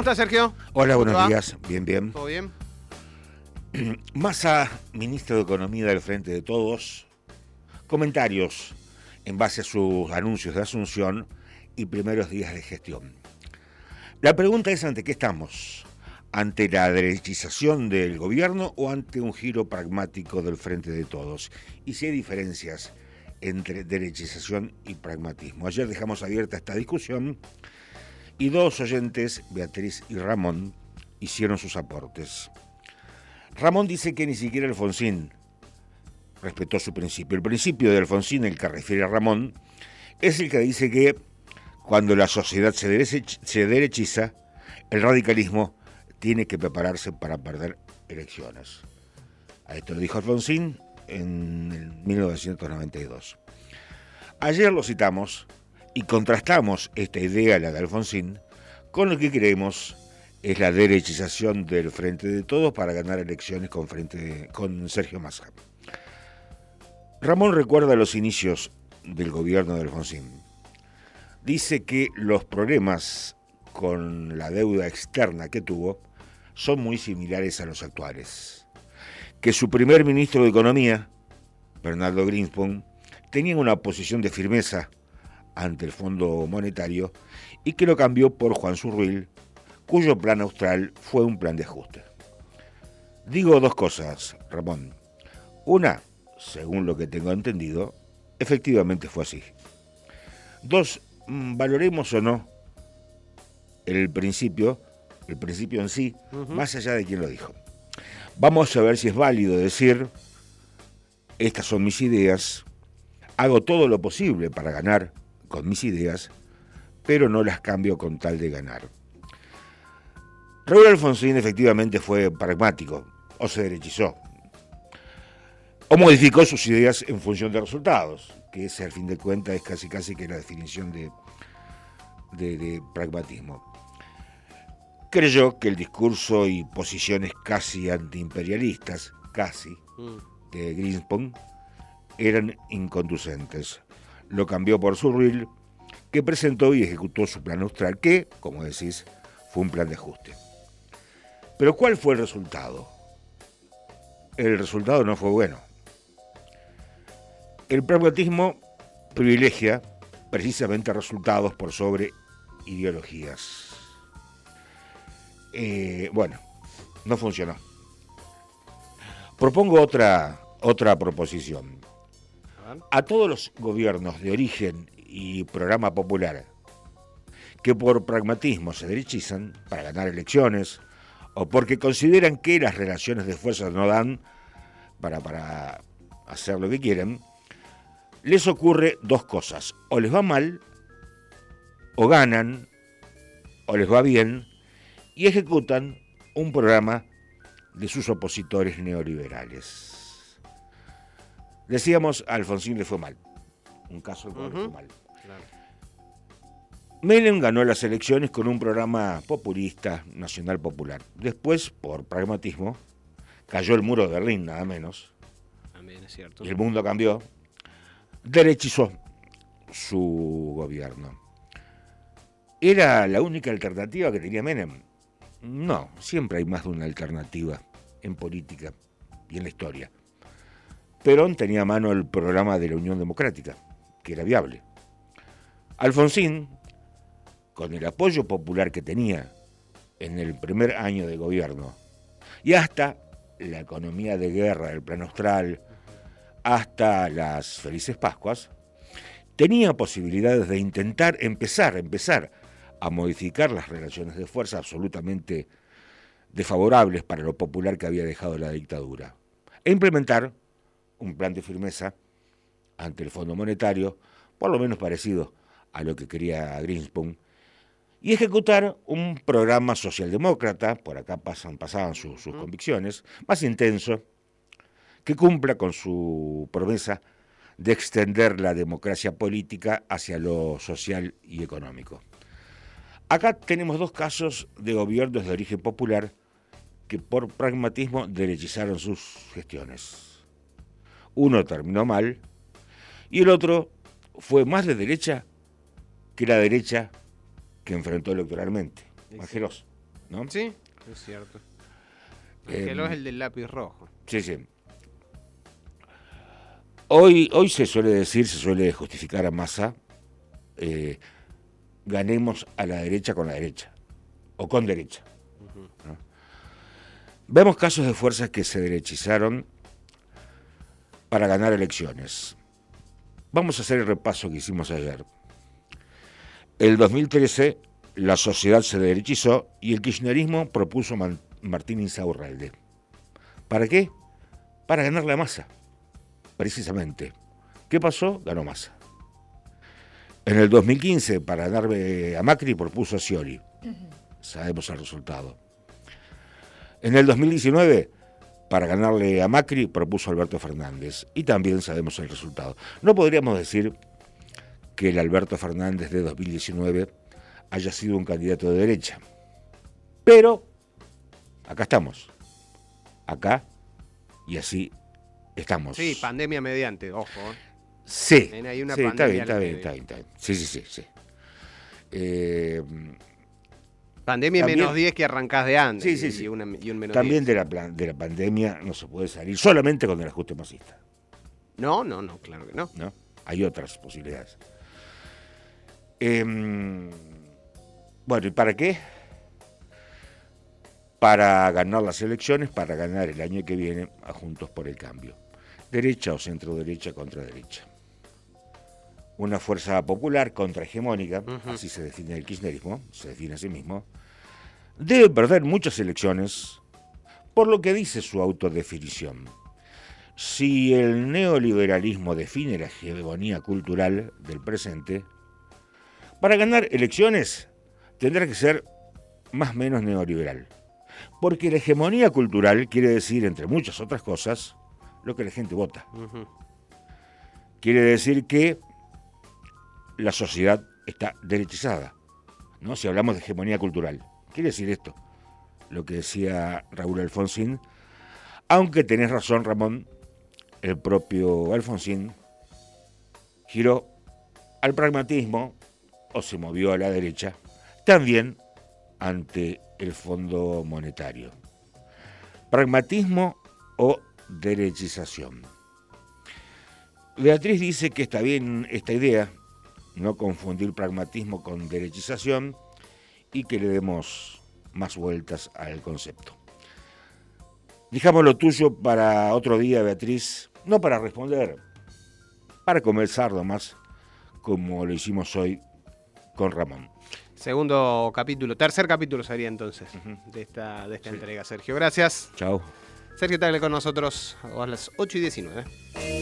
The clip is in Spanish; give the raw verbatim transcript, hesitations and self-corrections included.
estás, Sergio? Hola, buenos días. Bien, bien. ¿Todo bien? Massa, ministro de Economía del Frente de Todos. Comentarios en base a sus anuncios de asunción y primeros días de gestión. La pregunta es: ¿ante qué estamos? ¿Ante la derechización del gobierno o ante un giro pragmático del Frente de Todos? Y si hay diferencias entre derechización y pragmatismo. Ayer dejamos abierta esta discusión y dos oyentes, Beatriz y Ramón, hicieron sus aportes. Ramón dice que ni siquiera Alfonsín respetó su principio. El principio de Alfonsín, el que refiere a Ramón, es el que dice que cuando la sociedad se, derech- se derechiza, el radicalismo tiene que prepararse para perder elecciones. A esto lo dijo Alfonsín en el mil novecientos noventa y dos. Ayer lo citamos y contrastamos esta idea, la de Alfonsín, con lo que creemos es la derechización del Frente de Todos para ganar elecciones con, frente, con Sergio Massa. Ramón recuerda los inicios del gobierno de Alfonsín. Dice que los problemas con la deuda externa que tuvo son muy similares a los actuales. Que su primer ministro de Economía, Bernardo Greenspun, tenía una posición de firmeza ante el Fondo Monetario y que lo cambió por Juan Zurril, cuyo plan austral fue un plan de ajuste. Digo dos cosas, Ramón. Una, según lo que tengo entendido, efectivamente fue así. Dos, valoremos o no el principio, el principio en sí, uh-huh. más allá de quién lo dijo. Vamos a ver si es válido decir: estas son mis ideas, hago todo lo posible para ganar con mis ideas, pero no las cambio con tal de ganar. Raúl Alfonsín efectivamente fue pragmático, o se derechizó, o modificó sus ideas en función de resultados, que ese al fin de cuentas es casi casi que la definición de, de, de pragmatismo. Creyó que el discurso y posiciones casi antiimperialistas, casi, mm. de Greenspun, eran inconducentes. Lo cambió por Zurril, que presentó y ejecutó su plan austral, que, como decís, fue un plan de ajuste. Pero ¿cuál fue el resultado? El resultado no fue bueno. El pragmatismo privilegia precisamente resultados por sobre ideologías. Eh, bueno, no funcionó. Propongo otra, otra proposición. A todos los gobiernos de origen y programa popular que por pragmatismo se derechizan para ganar elecciones o porque consideran que las relaciones de fuerza no dan para, para hacer lo que quieren, les ocurre dos cosas: o les va mal, o ganan, o les va bien, y ejecutan un programa de sus opositores neoliberales. Decíamos, a Alfonsín le fue mal. Un caso al uh-huh. le fue mal. Claro. Menem ganó las elecciones con un programa populista, nacional popular. Después, por pragmatismo, cayó el muro de Berlín, nada menos. También es cierto. Y el mundo cambió. Derechizó su gobierno. ¿Era la única alternativa que tenía Menem? No, siempre hay más de una alternativa en política y en la historia. Perón tenía a mano el programa de la Unión Democrática, que era viable. Alfonsín, con el apoyo popular que tenía en el primer año de gobierno, y hasta la economía de guerra del Plan Austral, hasta las Felices Pascuas, tenía posibilidades de intentar empezar, empezar a modificar las relaciones de fuerza absolutamente desfavorables para lo popular que había dejado la dictadura, e implementar un plan de firmeza ante el Fondo Monetario, por lo menos parecido a lo que quería Greenspun, y ejecutar un programa socialdemócrata, por acá pasan, pasaban sus, sus convicciones, más intenso, que cumpla con su promesa de extender la democracia política hacia lo social y económico. Acá tenemos dos casos de gobiernos de origen popular que por pragmatismo derechizaron sus gestiones. Uno terminó mal y el otro fue más de derecha que la derecha que enfrentó electoralmente. Majeros. ¿no? Sí, es cierto. Eh, Angeló es el del lápiz rojo. Sí, sí. Hoy, hoy se suele decir, se suele justificar a Massa, eh, ganemos a la derecha con la derecha, o con derecha. Uh-huh. ¿No? Vemos casos de fuerzas que se derechizaron para ganar elecciones. Vamos a hacer el repaso que hicimos ayer. El dos mil trece, la sociedad se derechizó y el kirchnerismo propuso a Martín Insaurralde. ¿Para qué? Para ganarle a Massa, precisamente. ¿Qué pasó? Ganó Massa. En el dos mil quince, para ganarle a Macri, propuso a Scioli. Uh-huh. Sabemos el resultado. En el dos mil diecinueve, para ganarle a Macri, propuso a Alberto Fernández. Y también sabemos el resultado. No podríamos decir que el Alberto Fernández de dos mil diecinueve haya sido un candidato de derecha. Pero acá estamos. Acá y así estamos. Sí, pandemia mediante, ojo. Sí, hay una sí, pandemia está bien, está bien, está bien, está bien. Sí, sí, sí, sí. Eh, pandemia también, menos diez que arrancás de antes. Sí, sí, y, sí. Y, una, y un menos también diez. de la, de la pandemia no se puede salir solamente con el ajuste masista. No, no, no, claro que no. ¿No? Hay otras posibilidades. Eh, bueno, ¿y para qué? Para ganar las elecciones, para ganar el año que viene a Juntos por el Cambio. Derecha o centro derecha contra derecha. Una fuerza popular contrahegemónica, uh-huh. así se define el kirchnerismo, se define a sí mismo, debe perder muchas elecciones por lo que dice su autodefinición. Si el neoliberalismo define la hegemonía cultural del presente, para ganar elecciones tendrá que ser más o menos neoliberal. Porque la hegemonía cultural quiere decir, entre muchas otras cosas, lo que la gente vota. Uh-huh. Quiere decir que la sociedad está derechizada, ¿no? Si hablamos de hegemonía cultural. Quiere decir esto, lo que decía Raúl Alfonsín, aunque tenés razón, Ramón, el propio Alfonsín giró al pragmatismo o se movió a la derecha, también ante el Fondo Monetario. Pragmatismo o derechización. Beatriz dice que está bien esta idea, no confundir pragmatismo con derechización y que le demos más vueltas al concepto. Dejamos lo tuyo para otro día, Beatriz, no para responder, para conversar nomás, como lo hicimos hoy con Ramón. Segundo capítulo, tercer capítulo sería entonces uh-huh. de esta, de esta sí. entrega, Sergio. Gracias. Chao. Sergio Tagle con nosotros a las ocho y diecinueve.